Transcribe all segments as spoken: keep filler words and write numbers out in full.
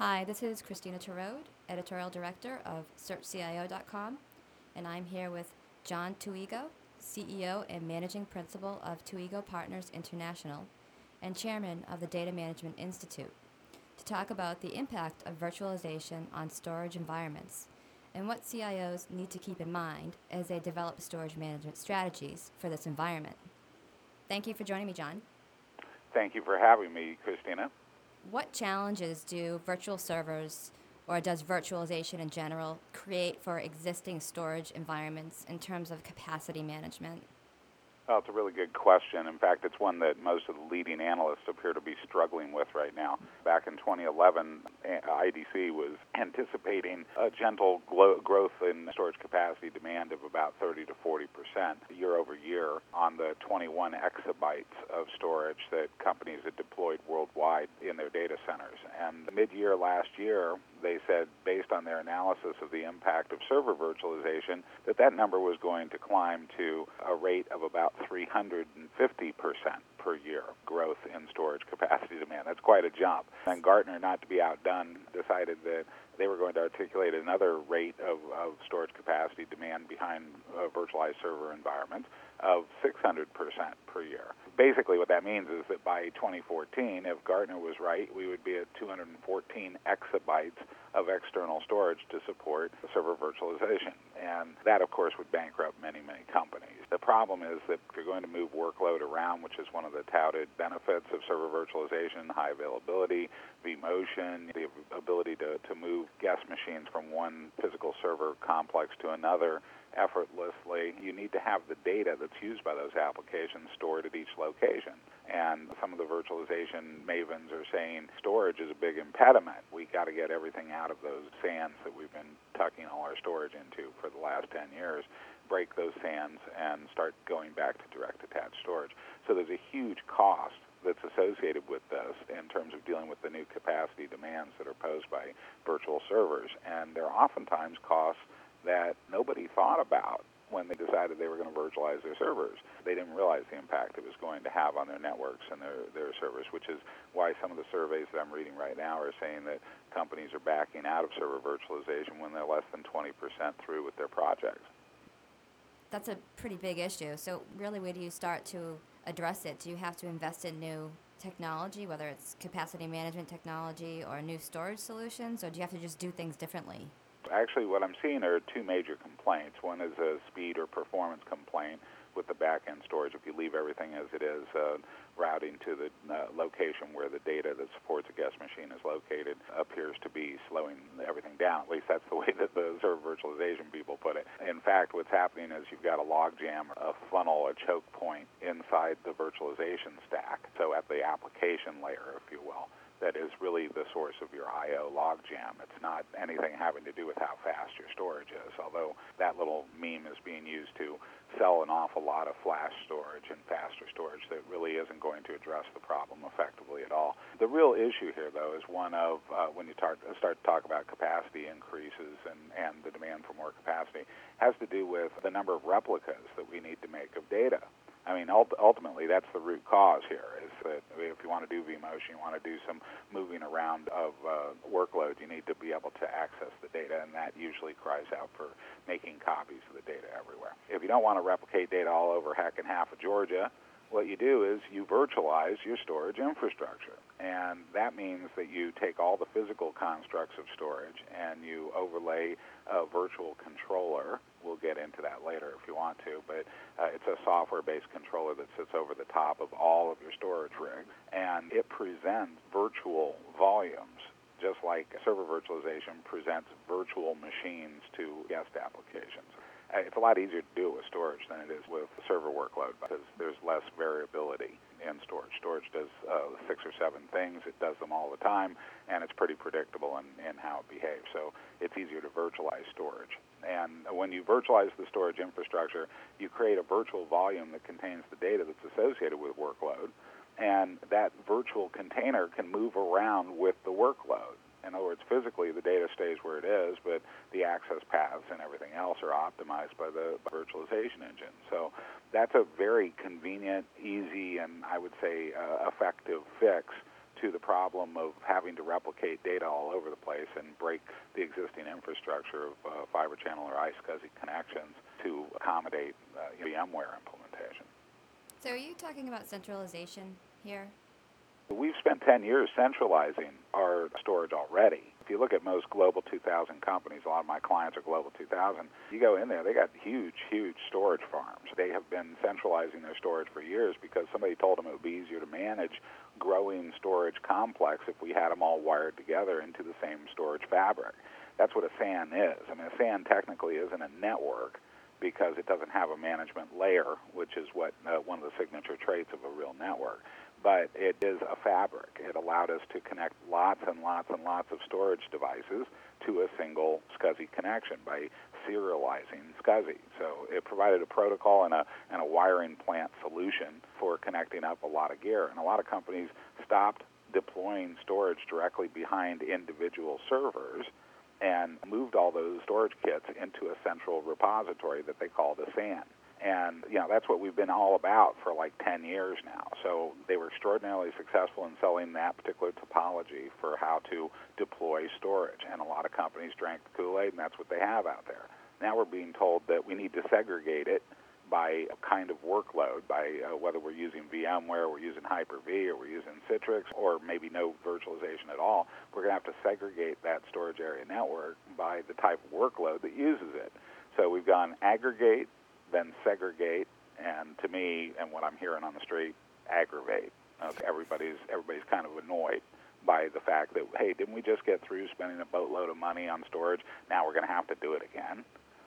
Hi, this is Christina Terode, Editorial Director of Search C I O dot com, and I'm here with John Tuigo, C E O and Managing Principal of Tuigo Partners International and Chairman of the Data Management Institute, to talk about the impact of virtualization on storage environments and what C I Os need to keep in mind as they develop storage management strategies for this environment. Thank you for joining me, John. Thank you for having me, Christina. What challenges do virtual servers, or does virtualization in general, create for existing storage environments in terms of capacity management? Well, it's a really good question. In fact, it's one that most of the leading analysts appear to be struggling with right now. Back in twenty eleven, I D C was anticipating a gentle glo- growth in storage capacity demand of about thirty to forty percent year over year on the twenty-one exabytes of storage that companies had deployed worldwide in their data centers. And mid-year last year, they said, based on their analysis of the impact of server virtualization, that that number was going to climb to a rate of about three hundred fifty percent per year growth in storage capacity demand. That's quite a jump. And Gartner, not to be outdone, decided that they were going to articulate another rate of, of storage capacity demand behind uh, virtualized server environments of six hundred percent per year. Basically what that means is that by twenty fourteen, if Gartner was right, we would be at two hundred fourteen exabytes of external storage to support server virtualization. And that, of course, would bankrupt many, many companies. The problem is that if you're going to move workload around, which is one of the touted benefits of server virtualization, high availability, vMotion, the ability to, to move guest machines from one physical server complex to another effortlessly, you need to have the data that's used by those applications stored at each location. And some of the virtualization mavens are saying storage is a big impediment. We got to get everything out of those sands that we've been tucking all our storage into for the last ten years, break those sands and start going back to direct attached storage. So there's a huge cost that's associated with this in terms of dealing with the new capacity demands that are posed by virtual servers. And there are oftentimes costs that nobody thought about when they decided they were going to virtualize their servers. They didn't realize the impact it was going to have on their networks and their, their servers, which is why some of the surveys that I'm reading right now are saying that companies are backing out of server virtualization when they're less than twenty percent through with their projects. That's a pretty big issue. So really, where do you start to address it? Do you have to invest in new technology, whether it's capacity management technology or new storage solutions, or do you have to just do things differently? Actually, what I'm seeing are two major complaints. One is a speed or performance complaint with the back-end storage. If you leave everything as it is, uh, routing to the uh, location where the data that supports a guest machine is located appears to be slowing everything down. At least that's the way that the server virtualization people put it. In fact, what's happening is you've got a logjam, a funnel, a choke point inside the virtualization stack, so at the application layer, if you will. That is really the source of your I O logjam. It's not anything having to do with how fast your storage is, although that little meme is being used to sell an awful lot of flash storage and faster storage that really isn't going to address the problem effectively at all. The real issue here, though, is one of uh, when you start, start to talk about capacity increases and, and the demand for more capacity, has to do with the number of replicas that we need to make of data. I mean, ultimately, that's the root cause here, is that if you want to do vMotion, you want to do some moving around of uh, workload, you need to be able to access the data, and that usually cries out for making copies of the data everywhere. If you don't want to replicate data all over heck and half of Georgia, what you do is you virtualize your storage infrastructure. And that means that you take all the physical constructs of storage and you overlay a virtual controller. We'll get into that later if you want to, but uh, it's a software-based controller that sits over the top of all of your storage rigs, and it presents virtual volumes, just like server virtualization presents virtual machines to guest applications. It's a lot easier to do it with storage than it is with server workload because there's less variability in storage. Storage does uh, six or seven things. It does them all the time, and it's pretty predictable in, in how it behaves. So it's easier to virtualize storage. And when you virtualize the storage infrastructure, you create a virtual volume that contains the data that's associated with workload, and that virtual container can move around with the workload. In other words, physically the data stays where it is, but the access paths and everything else are optimized by the virtualization engine. So that's a very convenient, easy, and I would say uh, effective fix to the problem of having to replicate data all over the place and break the existing infrastructure of uh, fiber channel or iSCSI connections to accommodate uh, VMware implementation. So are you talking about centralization here? We've spent ten years centralizing our storage already. If you look at most Global two thousand companies, a lot of my clients are Global two thousand, you go in there, they got huge, huge storage farms. They have been centralizing their storage for years because somebody told them it would be easier to manage growing storage complex if we had them all wired together into the same storage fabric. That's what a S A N is. I mean, a S A N technically isn't a network because it doesn't have a management layer, which is what uh, one of the signature traits of a real network. But it is a fabric. It allowed us to connect lots and lots and lots of storage devices to a single SCSI connection by serializing SCSI. So it provided a protocol and a, and a wiring plant solution for connecting up a lot of gear. And a lot of companies stopped deploying storage directly behind individual servers and moved all those storage kits into a central repository that they called a S A N. And, you know, that's what we've been all about for like ten years now. So they were extraordinarily successful in selling that particular topology for how to deploy storage. And a lot of companies drank the Kool-Aid, and that's what they have out there. Now we're being told that we need to segregate it by a kind of workload, by uh, whether we're using VMware, we're using Hyper-V, or we're using Citrix, or maybe no virtualization at all. We're going to have to segregate that storage area network by the type of workload that uses it. So we've gone aggregate, then segregate, and to me, and what I'm hearing on the street, aggravate. Okay, everybody's everybody's kind of annoyed by the fact that, hey, didn't we just get through spending a boatload of money on storage? Now we're going to have to do it again.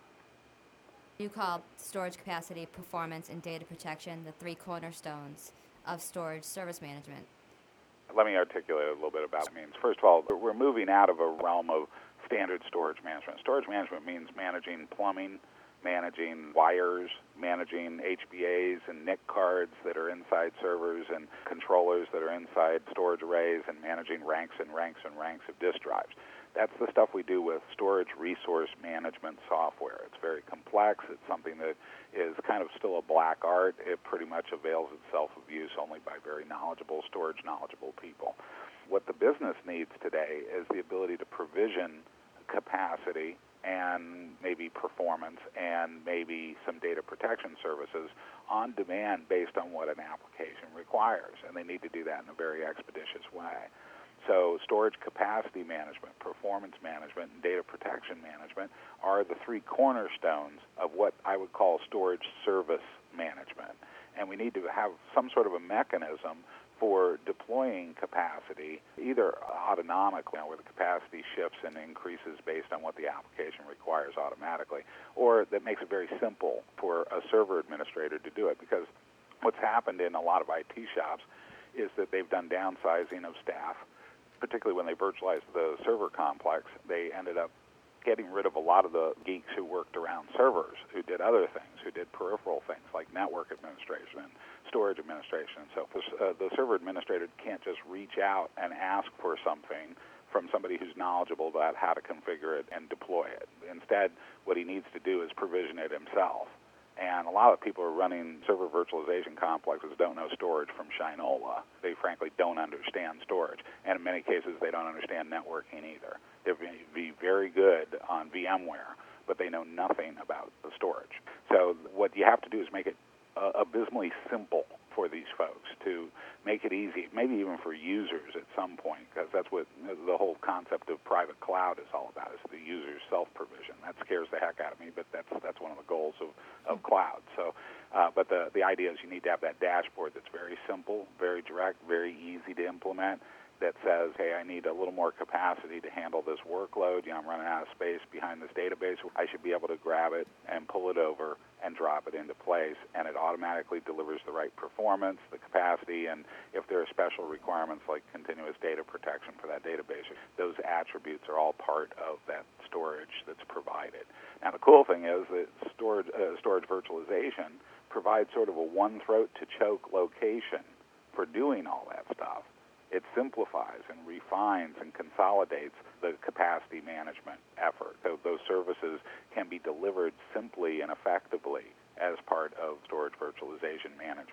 You call storage capacity, performance, and data protection the three cornerstones of storage service management. Let me articulate a little bit about what it means. First of all, we're moving out of a realm of standard storage management. Storage management means managing plumbing, managing wires, managing H B As and N I C cards that are inside servers and controllers that are inside storage arrays, and managing ranks and ranks and ranks of disk drives. That's the stuff we do with storage resource management software. It's very complex. It's something that is kind of still a black art. It pretty much avails itself of use only by very knowledgeable, storage knowledgeable people. What the business needs today is the ability to provision capacity and maybe performance and maybe some data protection services on demand based on what an application requires. And they need to do that in a very expeditious way. So storage capacity management, performance management, and data protection management are the three cornerstones of what I would call storage service management. And we need to have some sort of a mechanism for deploying capacity, either autonomically, where the capacity shifts and increases based on what the application requires automatically, or that makes it very simple for a server administrator to do it. Because what's happened in a lot of I T shops is that they've done downsizing of staff, particularly when they virtualized the server complex. They ended up getting rid of a lot of the geeks who worked around servers, who did other things, who did peripheral things like network administration and storage administration and so forth. Uh, the server administrator can't just reach out and ask for something from somebody who's knowledgeable about how to configure it and deploy it. Instead, what he needs to do is provision it himself. And a lot of people who are running server virtualization complexes don't know storage from Shinola. They frankly don't understand storage. And in many cases, they don't understand networking either. They'd be very good on VMware, but they know nothing about the storage. So what you have to do is make it uh, abysmally simple for these folks, to make it easy, maybe even for users at some point, because that's what the whole concept of private cloud is all about, is the user's self-provision. That scares the heck out of me, but that's that's one of the goals of, of cloud. So, uh, but the, the idea is you need to have that dashboard that's very simple, very direct, very easy to implement, that says, hey, I need a little more capacity to handle this workload. You know, I'm running out of space behind this database. I should be able to grab it and pull it over and drop it into place, and it automatically delivers the right performance, the capacity, and if there are special requirements like continuous data protection for that database, those attributes are all part of that storage that's provided. Now, the cool thing is that storage, uh, storage virtualization provides sort of a one-throat-to-choke location for doing all that stuff. It simplifies and refines and consolidates the capacity management effort. So those services can be delivered simply and effectively as part of storage virtualization management.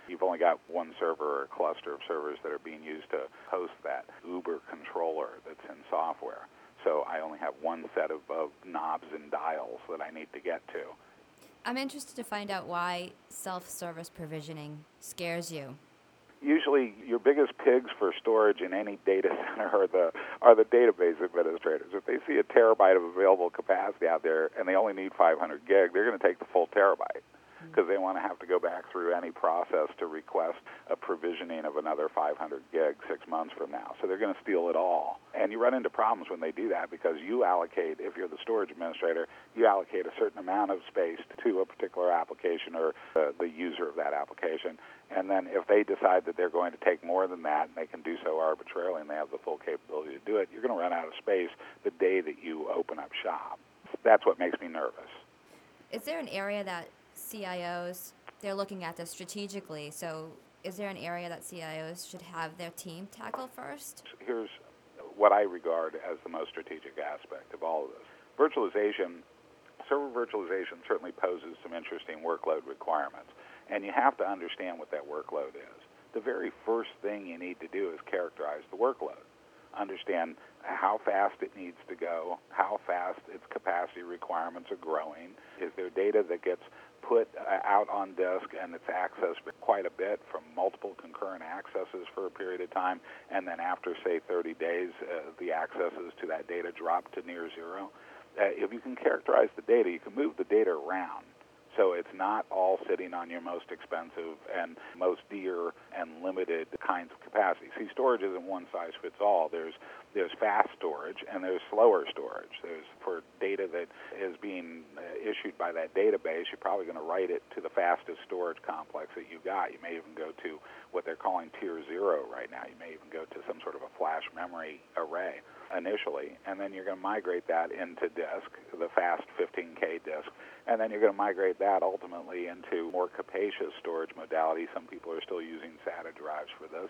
You've only got one server or a cluster of servers that are being used to host that Uber controller that's in software. So I only have one set of, of knobs and dials that I need to get to. I'm interested to find out why self-service provisioning scares you. Usually your biggest pigs for storage in any data center are the are the database administrators. If they see a terabyte of available capacity out there and they only need five hundred gig, they're going to take the full terabyte because they want to have to go back through any process to request a provisioning of another five hundred gig six months from now. So they're going to steal it all. And you run into problems when they do that because you allocate, if you're the storage administrator, you allocate a certain amount of space to a particular application or uh, the user of that application. And then if they decide that they're going to take more than that, and they can do so arbitrarily and they have the full capability to do it, you're going to run out of space the day that you open up shop. That's what makes me nervous. Is there an area that C I Os, they're looking at this strategically, so is there an area that C I Os should have their team tackle first? Here's what I regard as the most strategic aspect of all of this. Virtualization, server virtualization certainly poses some interesting workload requirements, and you have to understand what that workload is. The very first thing you need to do is characterize the workload. Understand how fast it needs to go, how fast its capacity requirements are growing. Is there data that gets put uh, out on disk and it's accessed quite a bit from multiple concurrent accesses for a period of time, and then after, say, thirty days, uh, the accesses to that data drop to near zero? Uh, if you can characterize the data, you can move the data around. So it's not all sitting on your most expensive and most dear and limited kinds of capacity. See, storage isn't one size fits all. There's there's fast storage and there's slower storage. There's for data that is being uh, issued by that database, you're probably going to write it to the fastest storage complex that you got. You may even go to what they're calling tier zero right now. You may even go to some sort of a flash memory array initially, and then you're going to migrate that into disk, the fast fifteen K disk, and then you're going to migrate that ultimately into more capacious storage modalities. Some people are still using SATA drives for this,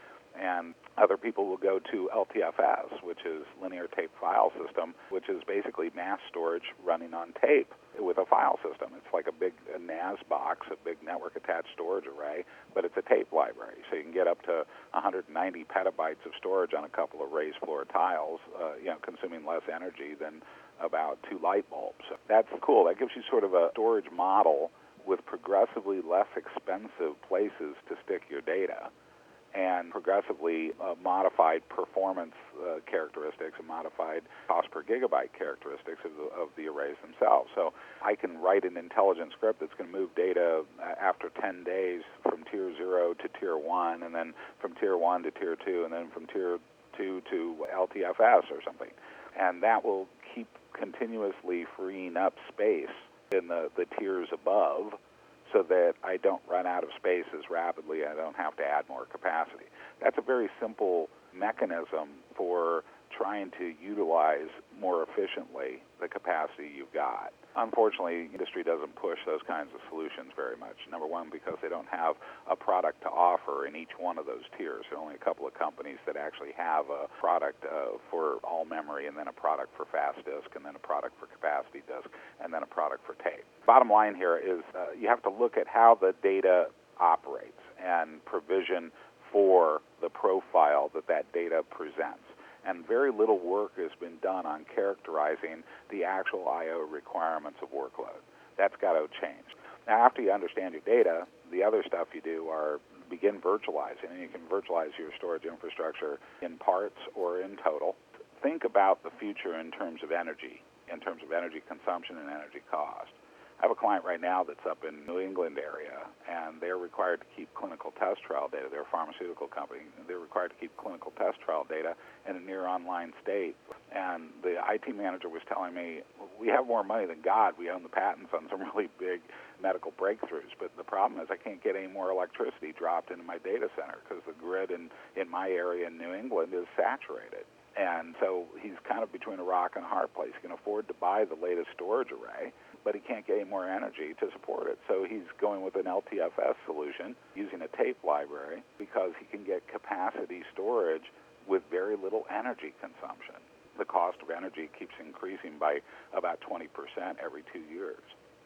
and other people will go to L T F S, which is linear tape file system, which is basically mass storage running on tape with a file system. It's like a big a N A S box, a big network-attached storage array, but it's a tape library. So you can get up to one hundred ninety petabytes of storage on a couple of raised floor tiles, uh, you know, consuming less energy than about two light bulbs. So that's cool. That gives you sort of a storage model with progressively less expensive places to stick your data, and progressively uh, modified performance uh, characteristics and modified cost per gigabyte characteristics of the, of the arrays themselves. So I can write an intelligent script that's going to move data after ten days from tier zero to tier one, and then from tier one to tier two, and then from tier two to L T F S or something. And that will keep continuously freeing up space in the, the tiers above, so that I don't run out of space as rapidly. I don't have to add more capacity. That's a very simple mechanism for trying to utilize more efficiently the capacity you've got. Unfortunately, industry doesn't push those kinds of solutions very much. Number one, because they don't have a product to offer in each one of those tiers. There are only a couple of companies that actually have a product uh, for all memory, and then a product for fast disk, and then a product for capacity disk, and then a product for tape. Bottom line here is uh, you have to look at how the data operates and provision for the profile that that data presents. And very little work has been done on characterizing the actual I O requirements of workload. That's got to change. Now, after you understand your data, the other stuff you do are begin virtualizing, and you can virtualize your storage infrastructure in parts or in total. Think about the future in terms of energy, in terms of energy consumption and energy cost. I have a client right now that's up in New England area, and they're required to keep clinical test trial data. They're a pharmaceutical company. They're required to keep clinical test trial data in a near online state. And the I T manager was telling me, we have more money than God. We own the patents on some really big medical breakthroughs. But the problem is I can't get any more electricity dropped into my data center because the grid in, in my area in New England is saturated. And so he's kind of between a rock and a hard place. He can afford to buy the latest storage array, but he can't get any more energy to support it. So he's going with an L T F S solution using a tape library because he can get capacity storage with very little energy consumption. The cost of energy keeps increasing by about twenty percent every two years.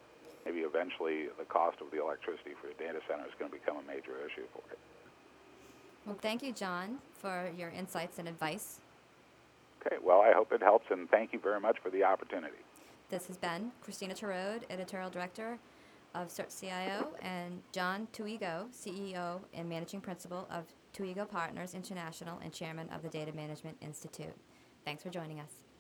maybe eventually the cost of the electricity for a data center is going to become a major issue for it. Well, thank you, John, for your insights and advice. Okay, well, I hope it helps, and thank you very much for the opportunity. This has been Christina Terode, Editorial Director of CertCIO, and John Tuigo, C E O and Managing Principal of Tuigo Partners International and Chairman of the Data Management Institute. Thanks for joining us.